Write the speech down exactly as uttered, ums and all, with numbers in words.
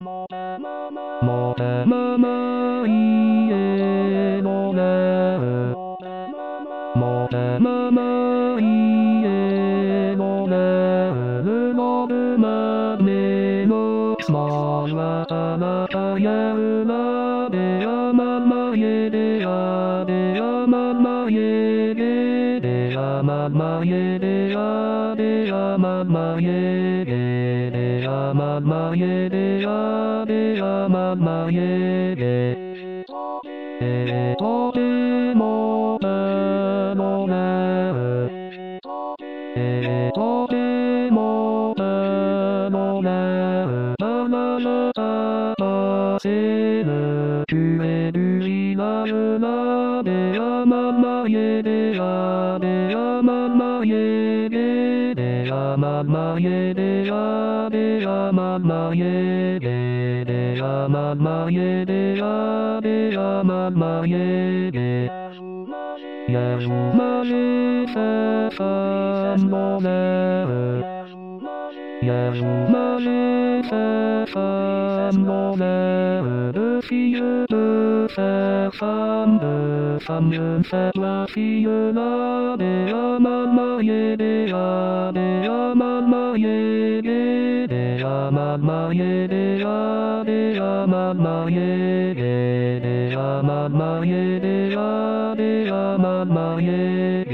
もてまま家のねもてまま家のねるのるまめのつまらたなたやうなでやままyeでやでやままyeででやままyeでやでやままyeででやままyeでやでやままyeでえとてもなのねえとてもなのねなななたせぬくえるいなるなでやままyeでやでやままyeででやままyeでやでやままyeででやままyeでやでやままyeでやすまじささんのねやすまじささんのねるしゆるささんるさんゆさらしゆなでやままyeでやでやままyeででやままyeでやでやままyeででやままyeでやでやままye